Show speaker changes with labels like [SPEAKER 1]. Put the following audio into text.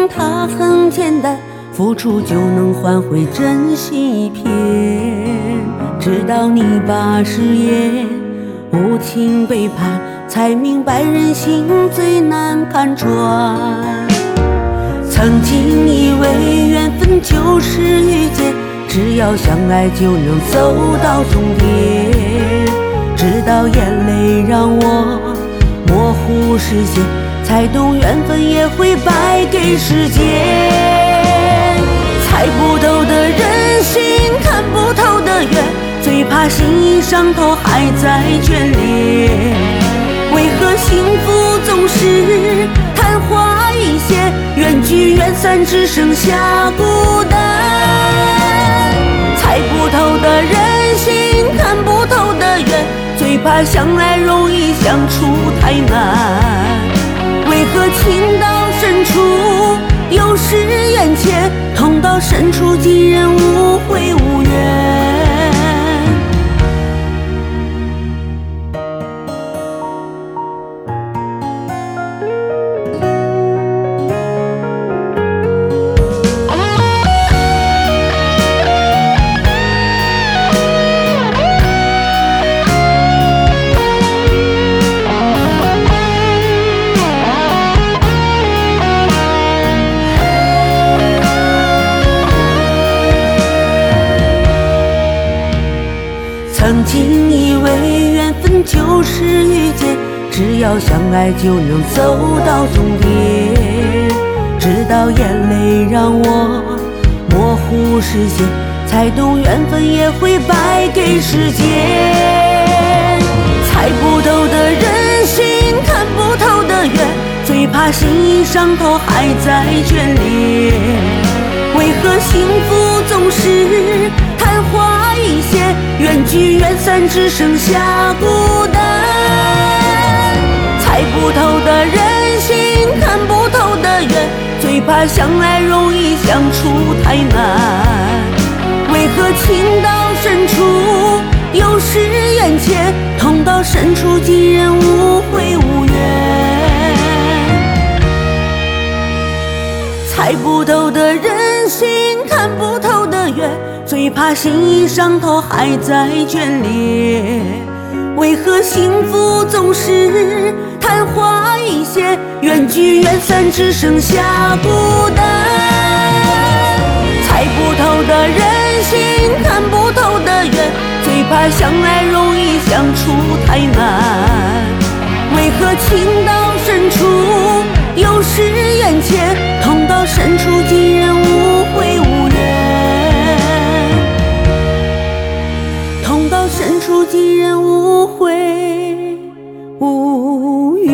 [SPEAKER 1] 它很简单，付出就能换回真心一片。直到你把誓言无情背叛，才明白人心最难看穿。曾经以为缘分就是遇见，只要相爱就能走到终点。直到眼泪让我模糊视线，才懂缘分也会败给时间。猜不透的人心，看不透的缘，最怕心已伤透还在眷恋。为何幸福总是昙花一现，缘聚缘散只剩下孤单。猜不透的人心，看不透的缘，最怕相爱容易相处太难。为何情到深处又是眼前，痛到深处竟然无悔无怨。曾经以为缘分就是遇见，只要相爱就能走到终点。直到眼泪让我模糊视线，才懂缘分也会败给时间。猜不透的人心，看不透的缘，最怕心已伤透还在眷恋。为何幸福总是昙花一现，缘聚缘散只剩下孤单。猜不透的人心，看不透的缘，最怕相爱容易相处太难。为何情到深处又是眼前，痛到深处竟然无悔无怨。猜不透的人心，看不透的缘，最怕心已伤透还在眷恋。为何幸福总是昙花一现，缘聚缘散只剩下孤单。猜不透的人心，看不透的缘，最怕相爱容易相处太难。为何情到深处又是眼前，痛到深处竟然无悔无怨。痛到深处竟然无悔无怨。